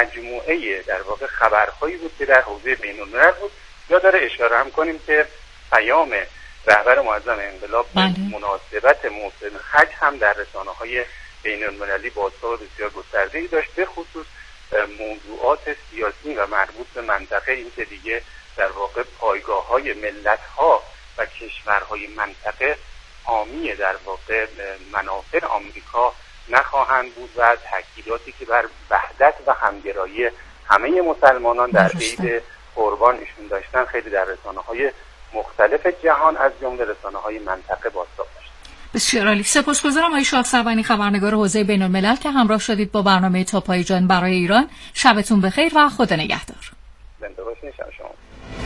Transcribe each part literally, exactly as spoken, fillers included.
مجموعه در واقع خبرهایی بود که در حوزه بین‌الملل بود. یا داره اشاره هم کنیم که پیام رهبر معظم انقلاب به مناسبت موسم حج هم در رسانه‌های بین‌المللی بازتاب بسیار گسترده‌ای داشت، به خصوص موضوعات سیاسی و مربوط به منطقه، این که دیگه در واقع پایگاه‌های ملت‌ها و کشورهای منطقه حامی در واقع منافع آمریکا نخواهند بود و تاکیداتی که بر وحدت و همگرایی همه مسلمانان در عید قربان ایشون داشتن خیلی در رسانه‌های مختلف جهان از جمله رسانه‌های منطقه بازتاب داشت. بسیار عالی. سپاسگزارم آقای شاه سروانی، خبرنگار حوزه بین‌الملل که همراه شدید با برنامه تا پای جان برای ایران. شبتون بخیر و خدا نگهدار. زنده باشین. شب شما.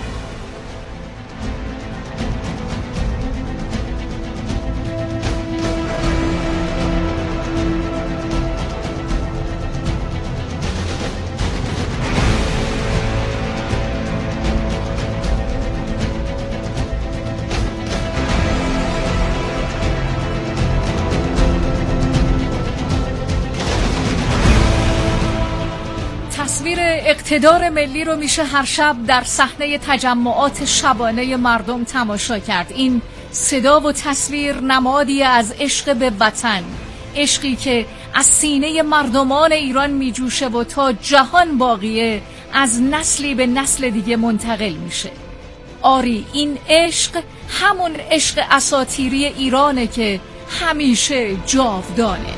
تصویر اقتدار ملی رو میشه هر شب در صحنه تجمعات شبانه مردم تماشا کرد. این صدا و تصویر نمادی از عشق به وطن، عشقی که از سینه مردمان ایران میجوشه و تا جهان باقیه از نسلی به نسل دیگه منتقل میشه. آری این عشق همون عشق اساطیری ایرانه که همیشه جاودانه.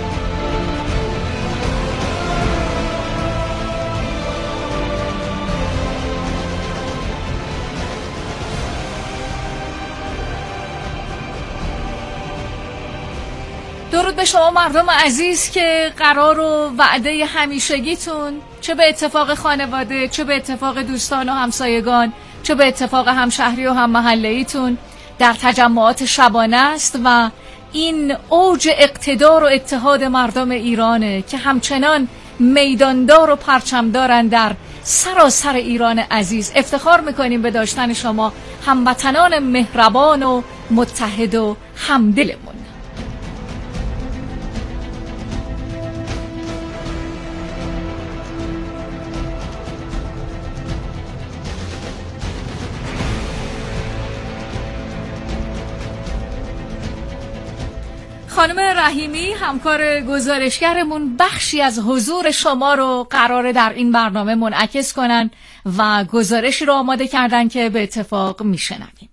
درود به شما مردم عزیز که قرار و وعده همیشگیتون، چه به اتفاق خانواده، چه به اتفاق دوستان و همسایگان، چه به اتفاق همشهری و هم محله‌ایتون در تجمعات شبانه است و این اوج اقتدار و اتحاد مردم ایرانه که همچنان میداندار و پرچمدارن در سراسر ایران عزیز. افتخار میکنیم به داشتن شما هموطنان مهربان و متحد و همدلمون. خانم رحیمی همکار گزارشگرمون بخشی از حضور شما رو قراره در این برنامه منعکس کنن و گزارشی رو آماده کردن که به اتفاق میشنویم.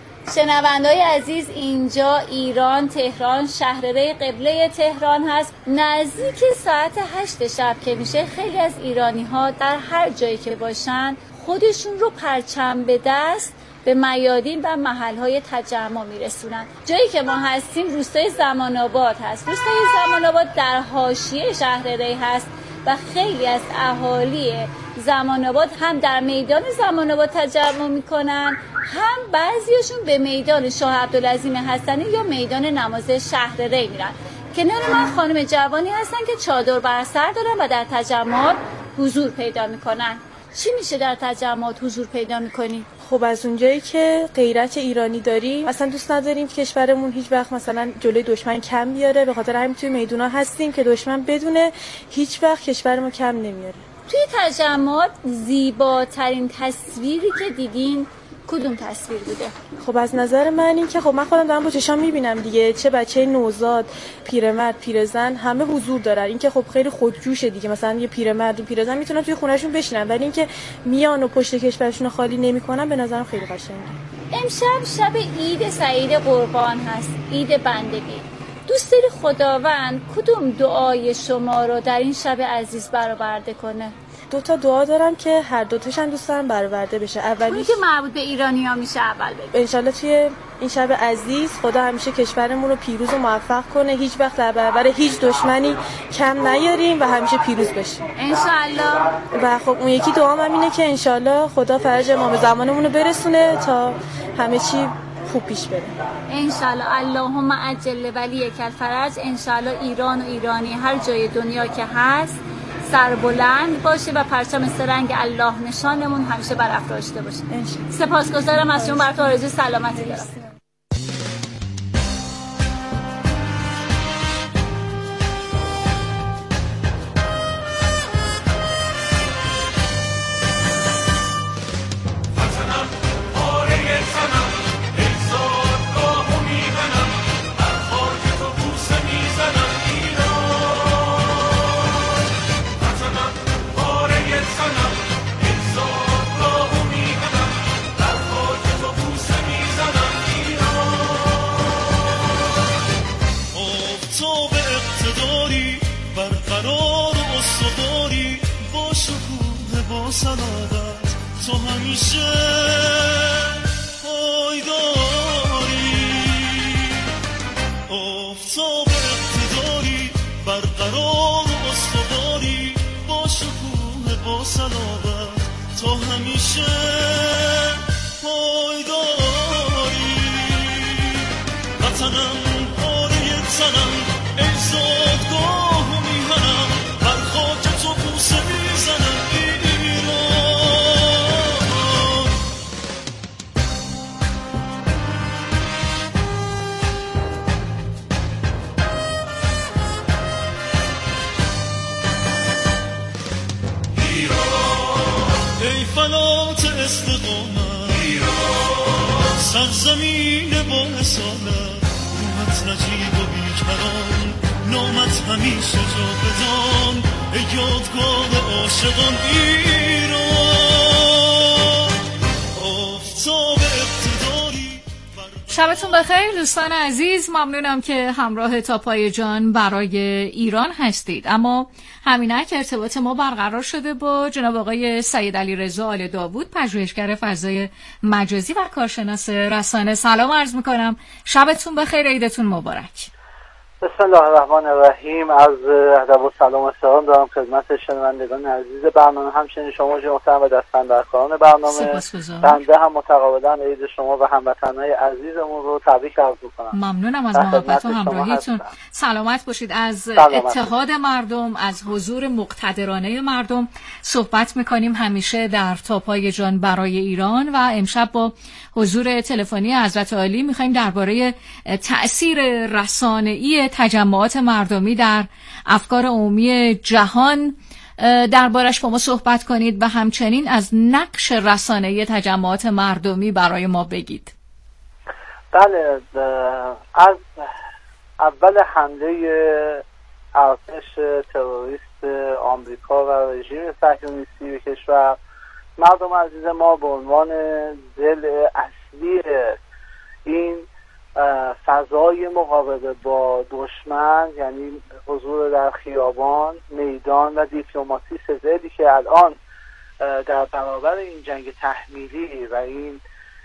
شنوندای عزیز، اینجا ایران، تهران، شهرره قبله تهران هست. نزدیک ساعت هشت شب که میشه خیلی از ایرانی ها در هر جایی که باشن خودشون رو پرچم به دست به میادین و محل‌های تجمع میرسونن. جایی که ما هستیم روستای زمان آباد هست. روستای زمان آباد در حاشیه شهر ری هست و خیلی از اهالی زمان آباد هم در میدان زمان آباد تجمع میکنن، هم بعضیشون به میدان شاه عبدالعظیم حسنی یا میدان نماز شهر ری میرن. کنار من خانم جوانی هستن که چادر بر سر دارن و در تجمعات حضور پیدا میکنن. چی میشه در تجمعات حضور پیدا میکنی؟ خب از اونجایی که غیرت ایرانی داریم، اصلا دوست نداریم که کشورمون هیچ وقت مثلا جلوی دشمن کم بیاره، به خاطر همین توی میدونا هستیم که دشمن بدونه هیچ وقت کشورمون کم نمیاره. توی تجمعات زیباترین تصویری که دیدین کدوم تصویر بوده؟ خب از نظر من این که خب من خودم دارم با چشام میبینم دیگه، چه بچه نوزاد، پیرمرد، پیرزن همه حضور دارن. این که خب خیلی خودجوشه دیگه، مثلا یه پیرمرد و پیرزن میتونن توی خونهشون بشینن، ولی این که میان و پشت کشورشون خالی نمیکنن به نظرم خیلی قشنگه. امشب شب عید سعید قربان هست، عید بندگی. دوست داری خداوند کدوم دعای شما رو در این شب عزیز برآورده کنه؟ دو تا دعا دارم که هر دو تاشن دوست دارم برآورده بشه. اولیش که مربوط به ایرانی‌ها میشه اول بگو. ان شاءالله توی این شب عزیز خدا همیشه کشورمون رو پیروز و موفق کنه، هیچ وقت در برابر هیچ دشمنی کم نیاریم و همیشه پیروز بشیم ان شاءالله. و خب اون یکی دعام هم اینه که ان شاءالله خدا فرج امام زمانمون رو برسونه تا همه چی خوب پیش بره ان شاءالله. اللهم عجل ولیک الفرج. ان شاءالله ایران و ایرانی هر جای دنیا که هست سربلند باشه و پرچم سرنگ الله نشانمون همیشه برافراشته باشه. سپاسگزارم از شما، براتون آرزوی سلامتی دارم. شکوه با صلابت تو همیشه پایداری، آفتاب اقتداری برقرار و استواری، با شکوه با صلابت تو همیشه پایداری. وطنم پاره تنم ای زادگاه و میهنم، بر خاک تو بوسه میزنم ایران. ایران ای فلات استقامت، ایران سرزمین با اصالت، روحت نجیب و بیکران، نامت همیشه جا بدان، ای یادگاه عاشقان ایران. آفتاب اقتداری. شبتون بخیر دوستان عزیز، ممنونم که همراه تا پای جان برای ایران هستید. اما همینک ارتباط ما برقرار شده با جناب آقای سید علیرضا آل داوود، پژوهشگر فضای مجازی و کارشناس رسانه. سلام عرض میکنم، شبتون بخیر، عیدتون مبارک. بسم الله الرحمن الرحیم. از ادب و سلام و سلام دارم خدمت شنوندگان عزیز برنامه، همچنین شما محترم و دستاندرکاران برنامه. بنده هم متقابلا عید شما و هموطنان عزیزمون رو تبریک عرض می‌کنم. ممنونم از محبت و همراهیتون. سلامت باشید. از سلامت اتحاد مردم، از حضور مقتدرانه مردم صحبت می‌کنیم همیشه در تاپای جان برای ایران، و امشب با حضور تلفنی حضرت عالی می‌خوایم درباره تأثیر رسانه‌ای تجمعات مردمی در افکار عمومی جهان دربارش با ما صحبت کنید، و همچنین از نقش رسانه‌ای تجمعات مردمی برای ما بگید. بله، از اول حمله ارتش تروریست آمریکا و رژیم صهیونیستی به کشور، مردم عزیز ما به عنوان ضلع اصلی این فضای مقابله با دشمن، یعنی حضور در خیابان، میدان و دیپلماسی، سزدی که الان در برابر این جنگ تحمیلی و این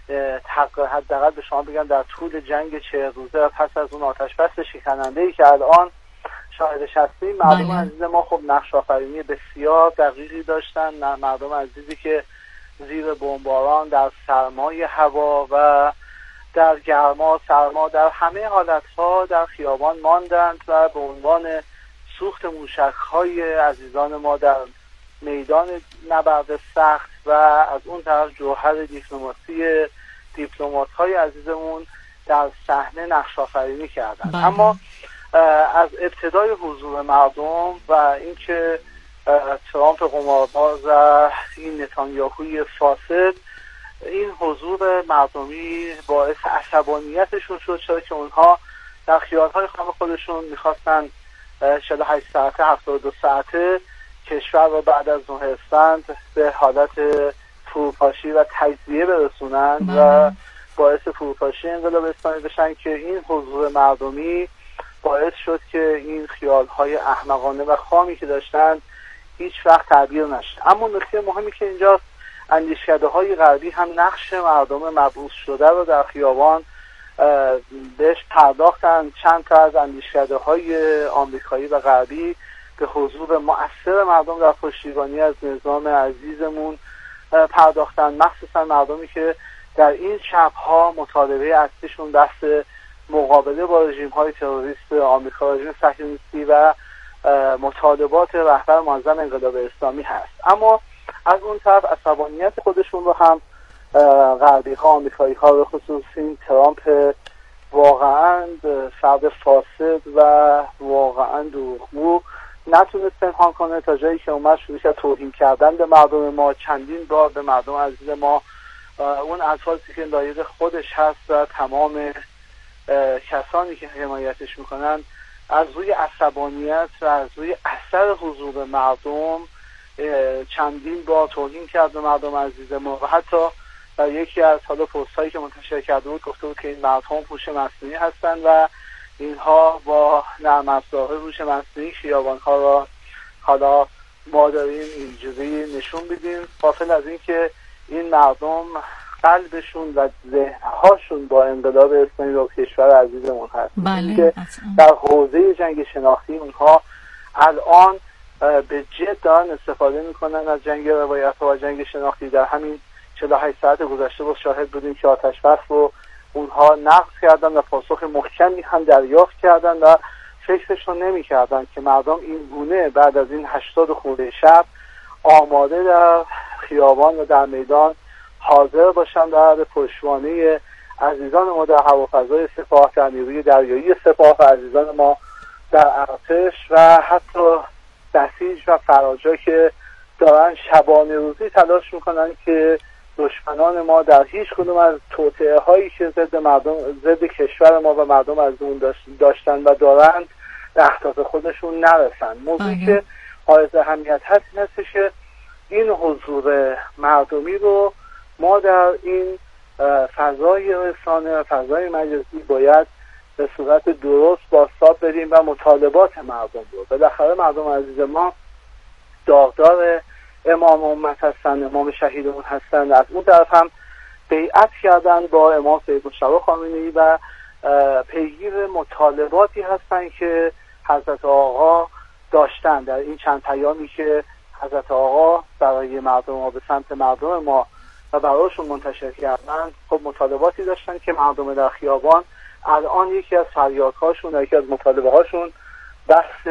حداقل به شما بگم در طول جنگ چه روزه و پس از اون آتش بس شکننده‌ای که الان شاهدش هستیم، مردم عزیز ما خب نقش آفرینی بسیار دقیقی داشتن. مردم عزیزی که زیر بمباران، در سرمای هوا و در گرما سرما، در همه حالتها در خیابان ماندند و به عنوان سوخت موشک‌های عزیزان ما در میدان نبرد سخت و از اون طرف جوهر دیپلماسی دیپلمات‌های عزیزمون در صحنه نقش آفرینی کردند. اما از ابتدای حضور مردم و اینکه ترامپ قمارباز و این نتانیاهوی فاسد، این حضور مردمی باعث عصبانیتشون شد، چرا که اونها در خیالهای خام خودشون میخواستن چهل و هشت ساعته هفتاد و دو ساعته کشور رو بعد از نوح اسفند به حالت فروپاشی و تجزیه برسونند و باعث فروپاشی انقلاب اسلامی بشن، که این حضور مردمی باعث شد که این خیالهای احمقانه و خامی که داشتن هیچ وقت تعبیر نشه. اما نکته مهمی که اینجا اندیشکده‌های غربی هم نقش مردم مبعوث شده رو در خیابان بهش پرداختن. چند تا از اندیشکده‌های آمریکایی و غربی به حضور مؤثر مردم در پشتیبانی از نظام عزیزمون پرداختن، مخصوصا مردمی که در این شب‌ها مطالبه اصلیشون بحث مقابله با رژیم‌های تروریست آمریکا، رژیم صهیونیستی و مطالبات رهبر معظم انقلاب اسلامی هست. اما از اون طرف عصبانیت خودشون رو هم غربی ها، آمریکایی ها به خصوص این ترامپ واقعا فرد فاسد و واقعا دروغگو نتونست پنهان کنه، تا جایی که اومد شروع کرد توهین کردن به مردم ما. چندین بار به مردم عزیز ما اون الفاظی که لایق خودش هست و تمام کسانی که حمایتش میکنن از روی عصبانیت و از روی اثر حضور مردم چندین بار توهین کرد به مردم عزیز ما، و حتی در یکی از حالا پست‌هایی که منتشر کرده بود گفته بود که این مردم هوش مصنوعی هستند و اینها با نرم افزارهای هوش مصنوعی خیابان‌ها را حالا ما داریم اینجوری نشون بدیم، غافل از این که این مردم قلبشون و ذهنهاشون با انقلاب اسلامی و کشور عزیزمون هست. بله. که در حوزه جنگ شناختی اونها الان به جد دارن استفاده میکنن از جنگ روایت و جنگ شناختی. در همین چهل و هشت ساعت گذشته با شاهد بودیم که آتش بس رو اونها نقض کردن و پاسخ محکمی هم دریافت کردن و فکرشون نمی کردن که مردم این گونه بعد از این هشتاد خورده شب آماده در خیابان و در میدان حاضر باشن در پشتوانه عزیزان ما در هوافضای سپاه، در نیروی دریایی سپاه و عزیزان ما در ارتش و حتی بسیج و فراجا که دارن شبانه روزی تلاش میکنن که دشمنان ما در هیچ کدوم از توطئه هایی که ضد مردم ضد کشور ما و مردم از اون داشتن و دارند به اهداف خودشون نرسن. موضوعی که حائز اهمیت هست این هستش که این حضور مردمی رو ما در این فضای رسانه و فضای مجازی باید به صورت درست بازتاب بدیم و مطالبات مردم رو. بالاخره مردم عزیز ما داغدار امام امت هستن، امام شهیدمون هستن. از اون طرف هم بیعت کردن با امام سید مجتبی خامنه‌ای و پیگیر مطالباتی هستن که حضرت آقا داشتن در این چند پیامی که حضرت آقا برای مردم ما به سمت مردم ما و برایشون منتشر کردن. خب مطالباتی داشتن که مردم در خیابان الان یکی از فریادهاشون و یکی از مطالبه هاشون بحث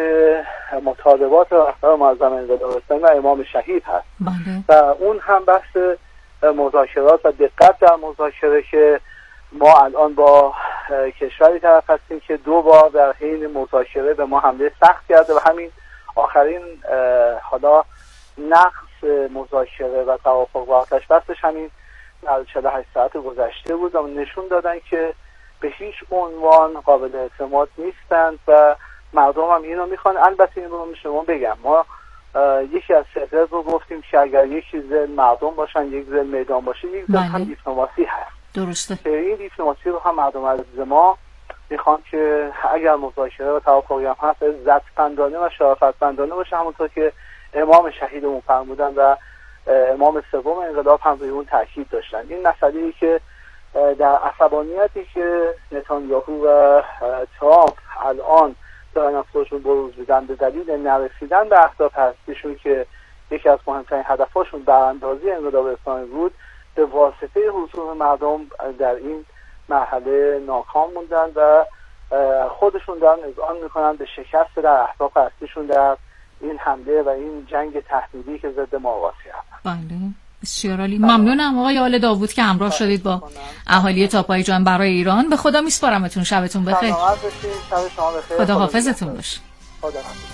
مطالبات رهبر معظم انقلاب اسلامی و امام شهید هست. بله. و اون هم بحث مذاکرات و دقت در مذاکره که ما الان با کشوری طرف هستیم که دو بار در حین مذاکره به ما حمله سخت کرده و همین آخرین حالا نقص مذاکره و توافق و آتش بسش همین در چهل و هشت ساعت گذشته بود و نشون دادن که به هیچ عنوان قابل اعتماد نیستند و مردم هم اینو میخوان. البته این رو شما بگم ما یکی از سفر رو گفتیم که اگر یکی زل مردم باشن یک زل میدان باشه، یک زل هم دیپلماسی هست. درسته. که این دیپلماسی رو هم مردم عزیز ما میخوان که اگر مذاکره و توافقی هم هست عزتمندانه و شرافتمندانه باشه، همونطور که امام شهیدمون فرمودن و امام سوم انقلاب هم روی اون تاکید داشتن. این مسئله‌ای که در عصبانیتی که نتانیاهو و ترامپ الان دارن از خودشون بروز میدن به دلیل نرسیدن به اهداف هستیشون که یکی از مهمترین هدفاشون براندازی انقلاب اسلامی بود، به واسطه حضور مردم در این مرحله ناکام موندن و خودشون دارن اذعان میکنن به شکست در اهداف هستیشون در این حمله و این جنگ تحمیلی که ضد ما آغاز کردن. بله بسیار عالی. ممنونم آقای آل داوود که همراه شدید با اهالی تاپای جان برای ایران. به خدا میسپارمتون. شبتون بخیر. سلامت باشید. شب شما بخیر. خدا حافظتون باشه. خدا حافظ.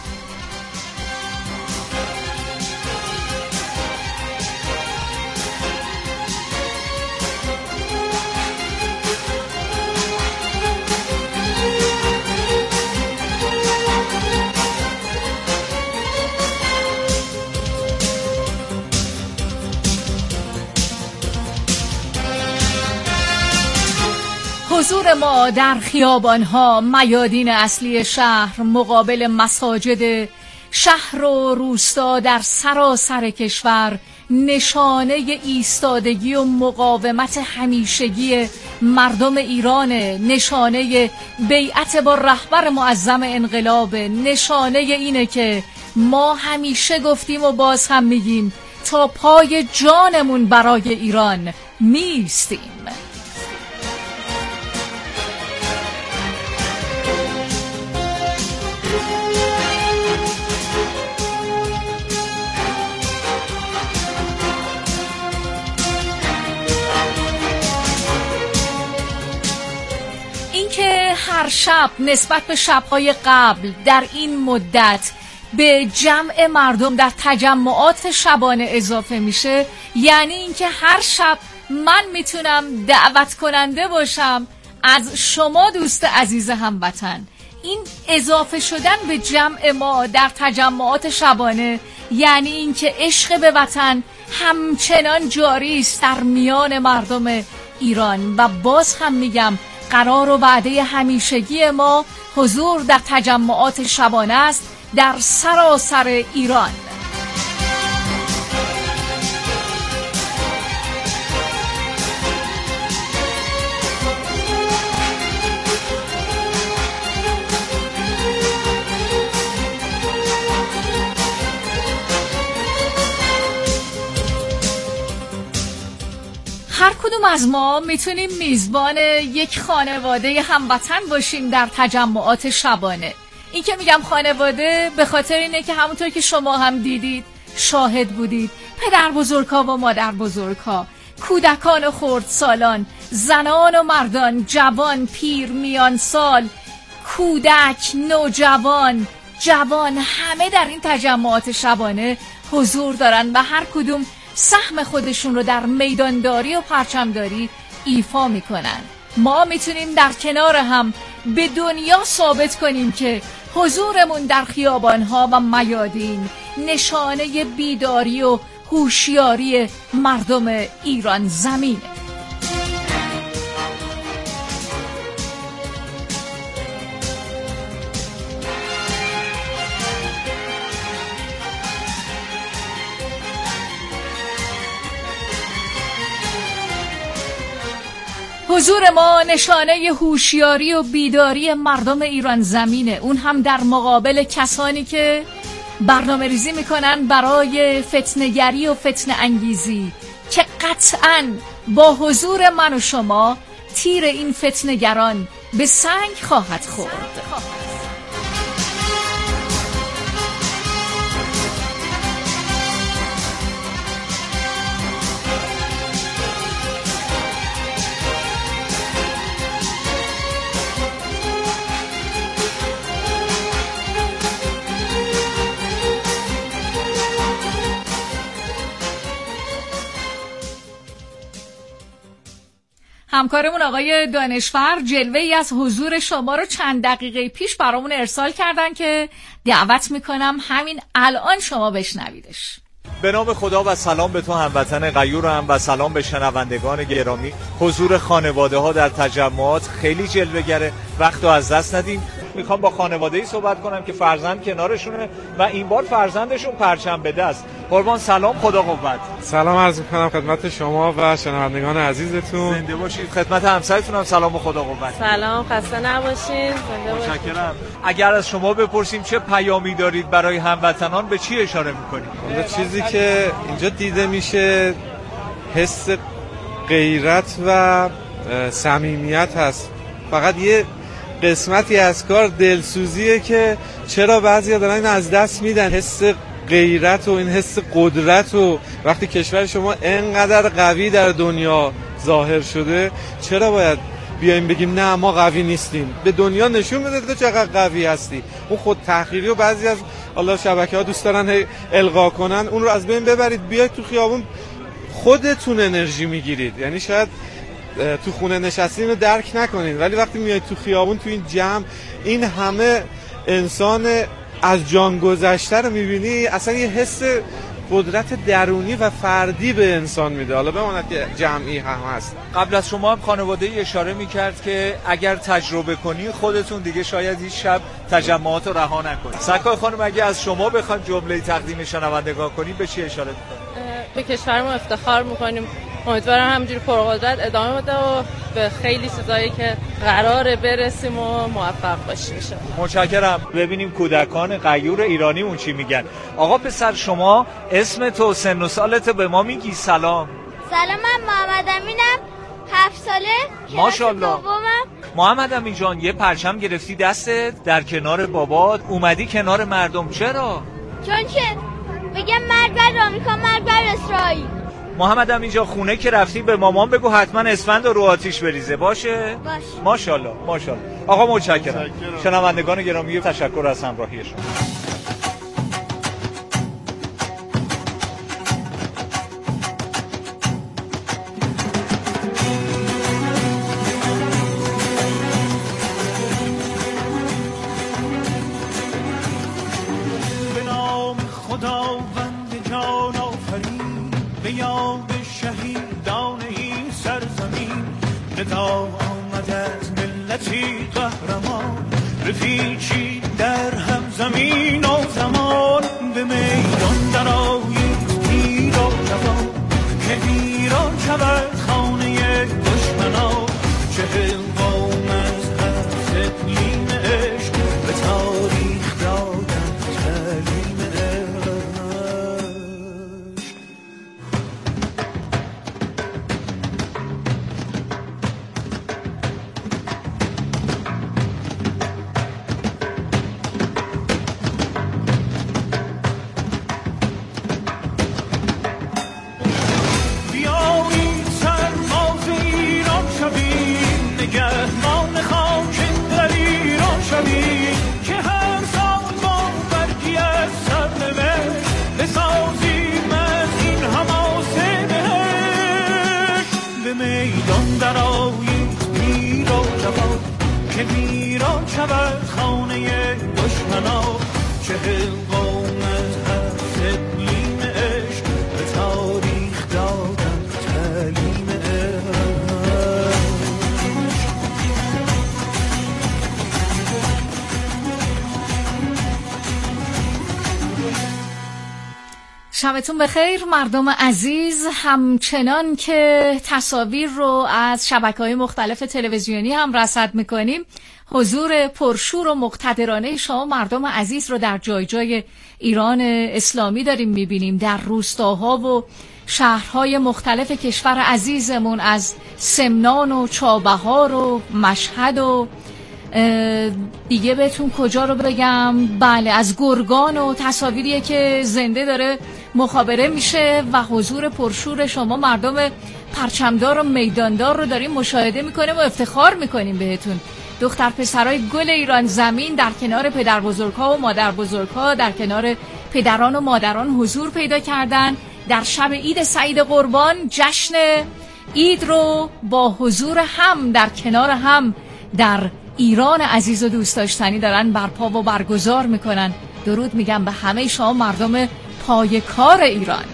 حضور ما در خیابان‌ها، میادین اصلی شهر، مقابل مساجد شهر و روستا در سراسر کشور نشانه ایستادگی و مقاومت همیشگی مردم ایران، نشانه بیعت با رهبر معظم انقلاب، نشانه اینه که ما همیشه گفتیم و باز هم میگیم تا پای جانمون برای ایران میستیم. هر شب نسبت به شب‌های قبل در این مدت به جمع مردم در تجمعات شبانه اضافه میشه، یعنی اینکه هر شب من میتونم دعوت کننده باشم از شما دوست عزیز هموطن. این اضافه شدن به جمع ما در تجمعات شبانه یعنی اینکه عشق به وطن همچنان جاری است در میان مردم ایران و باز هم میگم قرار و وعده همیشگی ما حضور در تجمعات شبانه است در سراسر ایران. هر کدوم از ما میتونیم میزبان یک خانواده هموطن باشیم در تجمعات شبانه. این که میگم خانواده به خاطر اینه که همونطور که شما هم دیدید، شاهد بودید، پدر بزرگا و مادر بزرگا، کودکان و خردسالان، زنان و مردان، جوان، پیر، میان سال، کودک، نوجوان، جوان، همه در این تجمعات شبانه حضور دارن و هر کدوم سهم خودشون رو در میدانداری و پرچمداری ایفا میکنن. ما میتونیم در کنار هم به دنیا ثابت کنیم که حضورمون در خیابانها و میادین نشانه بیداری و هوشیاری مردم ایران زمینه. حضور ما نشانه هوشیاری و بیداری مردم ایران زمینه، اون هم در مقابل کسانی که برنامه ریزی میکنن برای فتنه‌گری و فتنه انگیزی که قطعاً با حضور من و شما تیر این فتنه‌گران به سنگ خواهد خورد. همکارمون آقای دانشفر جلوه‌ای از حضور شما رو چند دقیقه پیش برامون ارسال کردن که دعوت میکنم همین الان شما بشنویدش. به نام خدا و سلام به تو هموطن غیورم و سلام به شنوندگان گرامی. حضور خانواده ها در تجمعات خیلی جلوه‌گره، وقت رو از دست ندیم. میخوام با خانواده‌ای صحبت کنم که فرزند کنارشونه و این بار فرزندشون پرچم به دست. قربان سلام، خدا قوت. سلام عرض می‌کنم خدمت شما و شنوندگان عزیزتون. زنده باشید. خدمت همسایتون هم سلام و خدا قوت. سلام، خسته نباشید. زنده باشید. متشکرم. اگر از شما بپرسیم چه پیامی دارید برای هموطنان به چی اشاره می‌کنید؟ اون چیزی که اینجا دیده میشه حس غیرت و صمیمیت هست. فقط یه قسمتی از کار دلسوزیه که چرا بعضیا دارن این از دست میدن، حس غیرت و این حس قدرت و وقتی کشور شما انقدر قوی در دنیا ظاهر شده چرا باید بیایم بگیم نه ما قوی نیستیم؟ به دنیا نشون بده تو چقدر قوی هستی. اون خود تحقیری و بعضی از الله شبکه‌ها دوست دارن هی القا کنن، اون رو از بین ببرید، بیاید تو خیابون خودتون انرژی میگیرید. یعنی شاید تو خونه نشستین رو درک نکنین ولی وقتی میاید تو خیابون تو این جمع این همه انسان از جان گذشته رو میبینی، اصلا یه حس قدرت درونی و فردی به انسان میده، حالا بماند که جمعی هم هست. قبل از شما هم خانواده‌ای اشاره میکرد که اگر تجربه کنی خودتون دیگه شاید هیچ شب تجمعات رو رها نکنید. سکای خانم اگه از شما بخوایم جمله تقدیم شنوندگان کنیم به چی اشاره میکنید؟ به کشورمون افتخار میکنیم، امیدوارم همینجوری پرقدرت ادامه بده و به خیلی چیزایی که قراره برسیم و موفق باشیم. متشکرم. ببینیم کودکان غیور ایرانیمون چی میگن. آقا پسر شما اسم تو سن و سالت به ما میگی؟ سلام. سلام، من محمد امینم، هفت ساله، ماشاءالله. محمد امین جان یه پرچم گرفتی دستت در کنار بابات اومدی کنار مردم، چرا؟ چون که بگم مرگ بر آمریکا، مرگ بر اسرائیل. محمد امین جان خونه که رفتی به مامان بگو حتما اسفند رو آتیش بریزه، باشه؟ باشه. ماشاءالله ماشاءالله. آقا متشکرم. شنوندگان گرامی تشکر از همراهی شما. میدان در آیید میر و جوان که ویران شود خانه دشمنا. چهل قوم هفت اقلیم عشق به تاریخ دادن تعلیم عشق. شبتون بخیر مردم عزیز. همچنان که تصاویر رو از شبکه‌های مختلف تلویزیونی هم رصد میکنیم، حضور پرشور و مقتدرانه شما مردم عزیز رو در جای جای ایران اسلامی داریم میبینیم، در روستاها و شهرهای مختلف کشور عزیزمون، از سمنان و چابهار و مشهد و دیگه بهتون کجا رو بگم، بله از گرگان و تصاویریه که زنده داره مخابره میشه و حضور پرشور شما مردم پرچمدار و میداندار رو داریم مشاهده میکنیم و افتخار میکنیم بهتون. دختر پسرای گل ایران زمین در کنار پدر بزرگها و مادر بزرگها، در کنار پدران و مادران حضور پیدا کردن. در شب عید سعید قربان جشن عید رو با حضور هم در کنار هم در ایران عزیز و دوست داشتنی دارن برپا و برگزار میکنن. درود میگم به همه شما مردم پای کار ایران.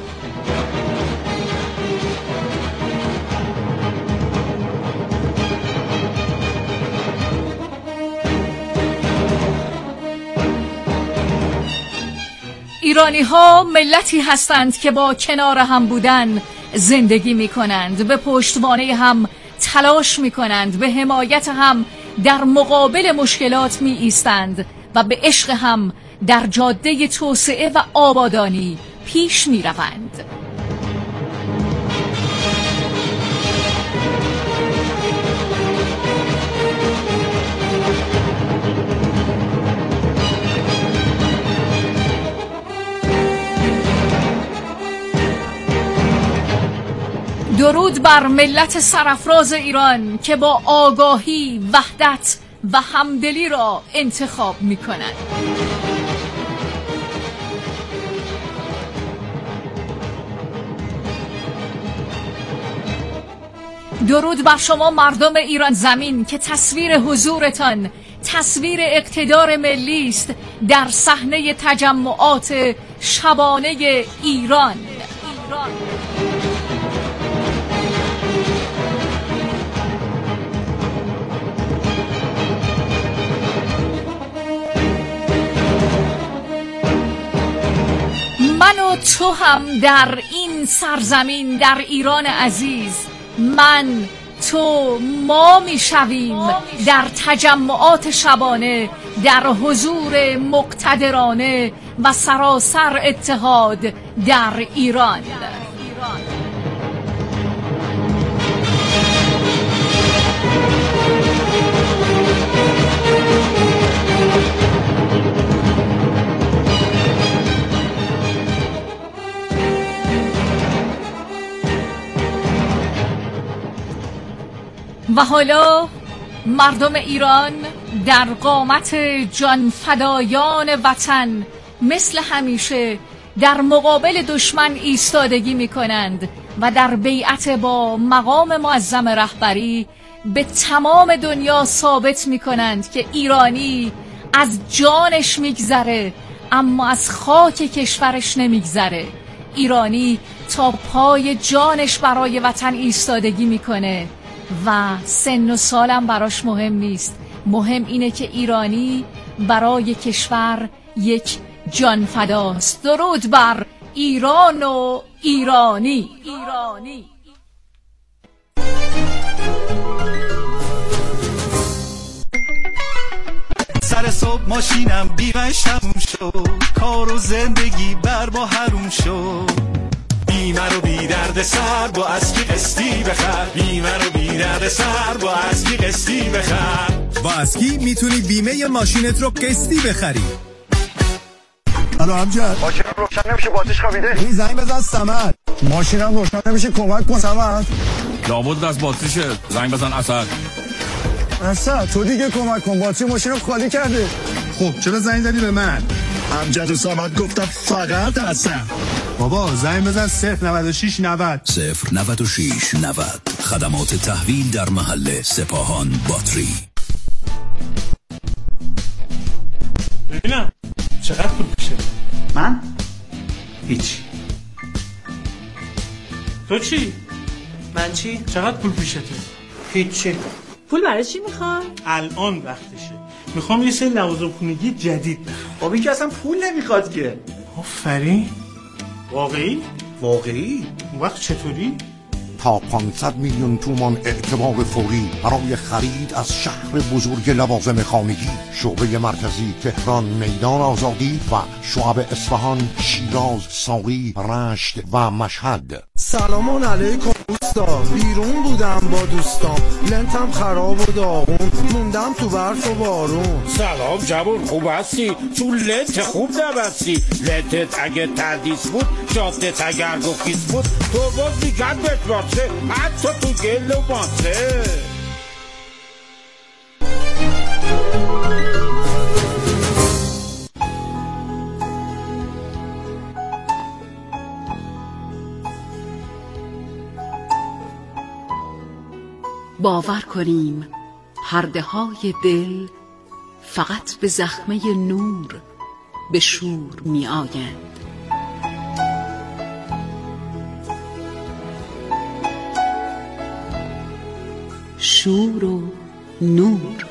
ایرانی ها ملتی هستند که با کنار هم بودن زندگی می کنند، به پشتوانه هم تلاش می کنند، به حمایت هم در مقابل مشکلات می ایستند و به عشق هم در جاده توسعه و آبادانی پیش می روند. درود بر ملت سرافراز ایران که با آگاهی، وحدت و همدلی را انتخاب می کنند. درود بر شما مردم ایران زمین که تصویر حضورتان تصویر اقتدار ملی است در صحنه تجمعات شبانه ایران. ایران. من و تو هم در این سرزمین، در ایران عزیز، من تو ما میشویم در تجمعات شبانه در حضور مقتدرانه و سراسر اتحاد در ایران. و حالا مردم ایران در قامت جانفدایان وطن مثل همیشه در مقابل دشمن ایستادگی می کنند و در بیعت با مقام معظم رهبری به تمام دنیا ثابت می کنند که ایرانی از جانش میگذره اما از خاک کشورش نمیگذره. ایرانی تا پای جانش برای وطن ایستادگی میکنه و سن و سالم براش مهم نیست. مهم اینه که ایرانی برای کشور یک جان فداست. درود بر ایران و ایرانی. ایرانی سر صبح ماشینم بیمش تموم شد، کار و زندگی بر ما حروم شد. بیمه رو بی درد سر با اسکی قسطی بخر، بیمه رو بی درد سر با اسکی قسطی بخر. با اسکی میتونی بیمه ماشینت رو قسطی بخری. الو امجد، ماشینم روشن نمیشه، باتیش خوابیده. این زنگ بزن سمر. ماشینم روشن نمیشه، کمک کن سمر. لابد از باتریشه، زنگ بزن اسد. اسد تو دیگه کمک کن، باتری ماشینم خالی کرده. خب چرا زنگ زدی به من؟ امجد و سمر گفتم فقط اسد. بابا زنگ بزن صفر نود و شش نود صفر نود و شش نود. خدمات تحویل در محله سپاهان باتری. ببینم چقدر پول پیشه؟ من؟ هیچ. تو چی؟ من چی؟ چقدر پول پیشته؟ هیچی. پول برای چی میخوام؟ الان وقتشه. میخوام یه سری لوازم خونگی جدید بخرم. بابا این که اصلا پول نمیخواد که. آفرین. واقعی؟ واقعی؟ اون وقت چطوری؟ تا پانصد میلیون تومان اعتبار فوری برای خرید از شهر بزرگ لوازم خانگی. شعبه مرکزی تهران، میدان آزادی و شعب اصفهان، شیراز، ساری، رشت و مشهد. سلام علیکم دوستا، بیرون بودم با دوستام، لنتم خراب و داغون، موندم تو برف و بارون. سلام جوون، خوب هستی؟ تو لنت خوب نبستی. لنتت اگه تردیس بود، شاتت اگر گفیس بود، تو باز میکرد بشمارسه حتی تو گل و ماسه. باور کنیم پرده های دل فقط به زخمه نور به شور می آیند. شور و نور.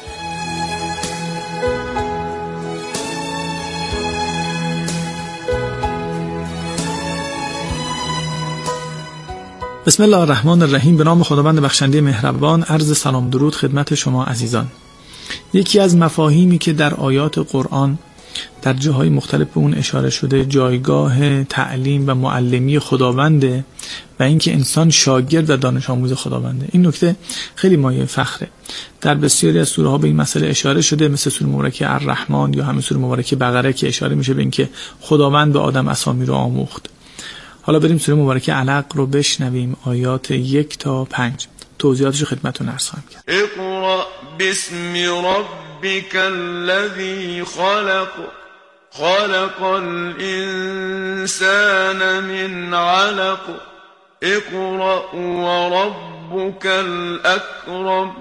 بسم الله الرحمن الرحیم. به نام خداوند بخشنده مهربان. عرض سلام درود خدمت شما عزیزان. یکی از مفاهیمی که در آیات قرآن در جاهای مختلف به اون اشاره شده جایگاه تعلیم و معلمی خداونده و اینکه انسان شاگرد و دانش آموز خداونده. این نکته خیلی مایه فخره. در بسیاری از سوره ها به این مسئله اشاره شده، مثل سوره مبارکه الرحمن یا همین سوره مبارکه بقره که اشاره میشه به اینکه خداوند به آدم اسامی رو آموخت. حالا بریم سوره مبارکه علق رو بشنویم، آیات یک تا پنج. توضیحاتش رو خدمتتون عرض خواهم کرد. اقرأ باسم ربک الذی خلق خلق الانسان من علق اقرأ وربک الاکرم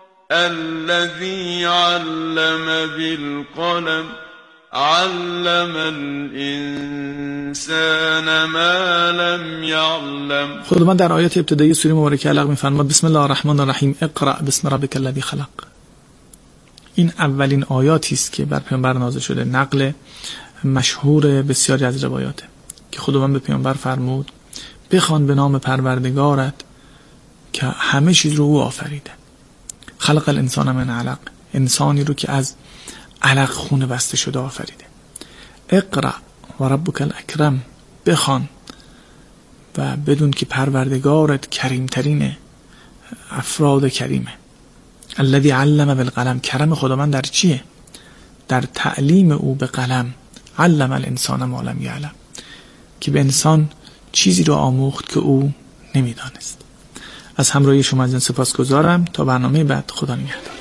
الذی علم بالقلم علم الانسان ما لم یعلم. خداوند در آیات ابتدایی سوره مبارکه علق می‌فرماد بسم الله الرحمن الرحیم اقرأ باسم ربک الذی خلق. این اولین آیاتی است که بر پیامبر نازل شده. نقل مشهور بسیاری از روایاته که خداوند به پیامبر فرمود بخوان به نام پروردگارت که همه چیز رو او آفریده. خلق الانسان من علق، انسانی رو که از علق خونه بسته شده آفریده. اقرأ و ربک الاکرم، بخوان و بدون که پروردگارت کریمترین افراد کریمه. الذی علم بالقلم، کرم خداوند در چیه؟ در تعلیم او به قلم. علم الانسان ما لم یعلم، که به انسان چیزی رو آموخت که او نمیدانست. از همراهی شما از این سپاسگزارم. تا برنامه بعد، خدا نگهدار.